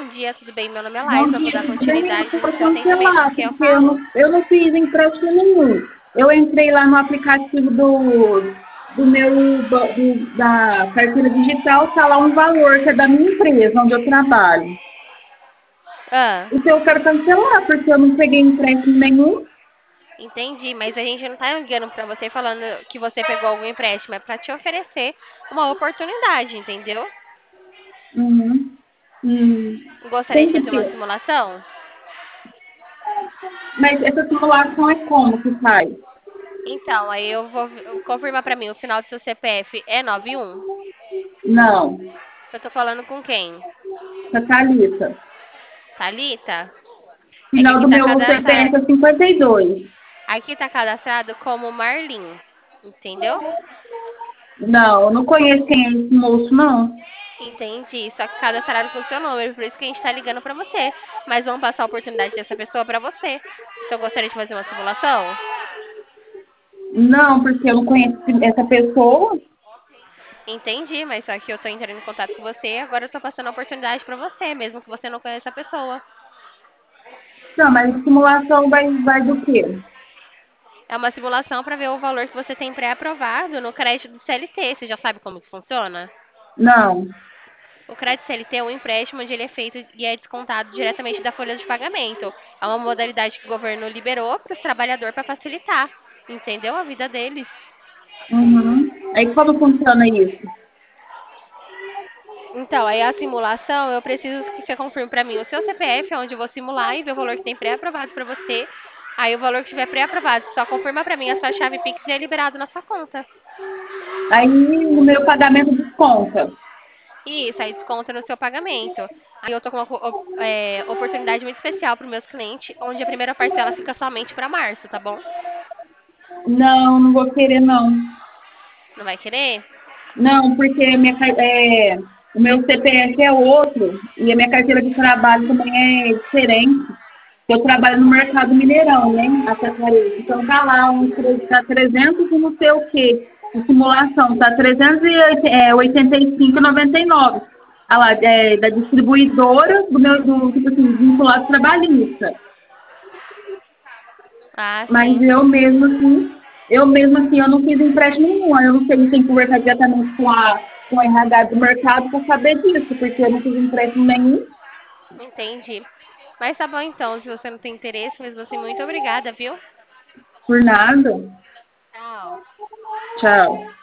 Bom dia, tudo bem? Meu nome é Bom Laís, eu vou dia, dar tudo bem? Eu continuidade no quero seu atendimento com cancelar, quem eu porque eu não, falo. eu não fiz empréstimo nenhum. Eu entrei lá no aplicativo do meu da carteira digital, está lá um valor que é da minha empresa, onde eu trabalho. Ah, Então eu quero cancelar, porque eu não peguei empréstimo nenhum. entendi, mas a gente não tá ligando pra você falando que você pegou algum empréstimo, é pra te oferecer uma oportunidade, entendeu? Uhum. Hum. Gostaria Tem de que fazer uma ter. simulação? Mas essa simulação é como que faz? Então, aí eu vou confirmar pra mim, o final do seu CPF é 91? Não, Eu tô falando com quem? essa Thalita. Thalita? É que Final aqui do tá meu cadastrado, CPF é 52. aqui tá cadastrado como Marlin, entendeu? Não, eu não conheço quem é esse moço, não. Entendi. Só que cada salário com o seu número, por isso que a gente tá ligando pra você. Mas vamos passar a oportunidade dessa pessoa pra você. Então, gostaria de fazer uma simulação? Não, porque eu não conheço essa pessoa. Entendi, mas só que eu tô entrando em contato com você, agora eu tô passando a oportunidade pra você, mesmo que você não conheça a pessoa. Não, mas simulação vai do quê? É uma simulação pra ver o valor que você tem pré-aprovado no crédito do CLT. Você já sabe como que funciona? Não. O crédito CLT é um empréstimo onde ele é feito e é descontado diretamente da folha de pagamento. É uma modalidade que o governo liberou para os trabalhadores para facilitar, entendeu? A vida deles. Uhum. Aí como funciona isso? Então, aí a simulação, eu preciso que você confirme para mim o seu CPF, onde eu vou simular e ver o valor que tem pré-aprovado para você. Aí o valor que tiver pré-aprovado, só confirma para mim a sua chave Pix e é liberado na sua conta. Aí no meu pagamento desconta. Isso, aí desconta no seu pagamento. Aí eu tô com uma oportunidade muito especial para os meus clientes, onde a primeira parcela fica somente para março, tá bom? Não, não vou querer não. Não vai querer? Não, porque o meu CPF é outro e a minha carteira de trabalho também é diferente. Eu trabalho no mercado Mineirão, né? A Catarina. Então tá lá, tá 300 e não sei o quê. De simulação, tá 385,99. Ah lá, da distribuidora tipo assim, vinculado trabalhista. Ah, Mas sim. eu mesmo assim, eu não fiz empréstimo nenhum. Eu não sei se tem que conversar diretamente com a RH do mercado para saber disso, porque eu não fiz empréstimo nenhum Entendi. Mas tá bom então, se você não tem interesse, mesmo assim, muito obrigada, viu? por nada. Tchau. Tchau.